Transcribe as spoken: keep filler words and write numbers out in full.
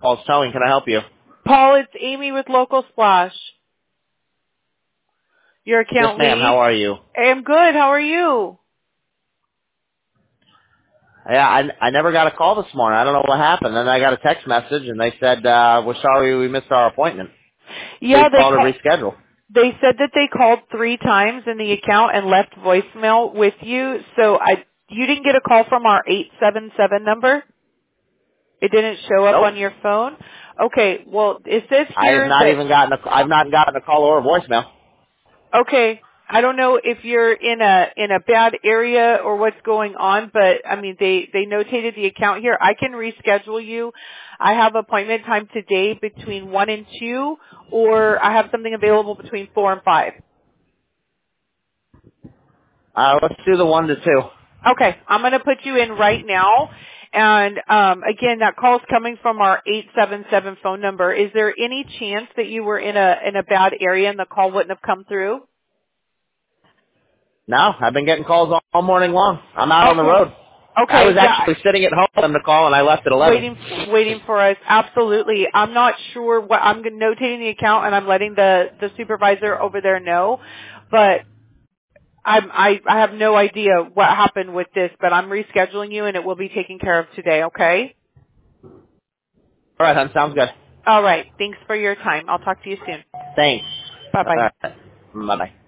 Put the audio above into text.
Paul's Towing. Can I help you? Paul, it's Amy with Local Splash. Your Yes, account ma'am. lead. How are you? Hey, I'm good. How are you? Yeah, I, I never got a call this morning. I don't know what happened. Then I got a text message, and they said, uh, we're sorry we missed our appointment. Please Yeah, they call to call, reschedule. they said that they called three times in the account and left voicemail with you. So I you didn't get a call from our eight seven seven number? It didn't show up Nope. on your phone? Okay, well, it says I have here not that even gotten a, I've not gotten a call or a voicemail. okay, I don't know if you're in a in a bad area or what's going on, but I mean they they notated the account here. I can reschedule you. I have appointment time today between one and two, or I have something available between four and five. Uh, let's do the one to two. Okay, I'm going to put you in right now. And um, again, that call's coming from our eight seven seven phone number. Is there any chance that you were in a in a bad area and the call wouldn't have come through? No, I've been getting calls all, all morning long. I'm out on the Okay. road. I Okay, was yeah. actually sitting at home on the call, and I left at eleven. Waiting, waiting for us. Absolutely. I'm not sure what I'm notating the account, and I'm letting the the supervisor over there know. But I'm I I have no idea what happened with this, but I'm rescheduling you, and it will be taken care of today. Okay. All right, hon. Sounds good. All right. Thanks for your time. I'll talk to you soon. Thanks. Bye All bye. right. Bye-bye.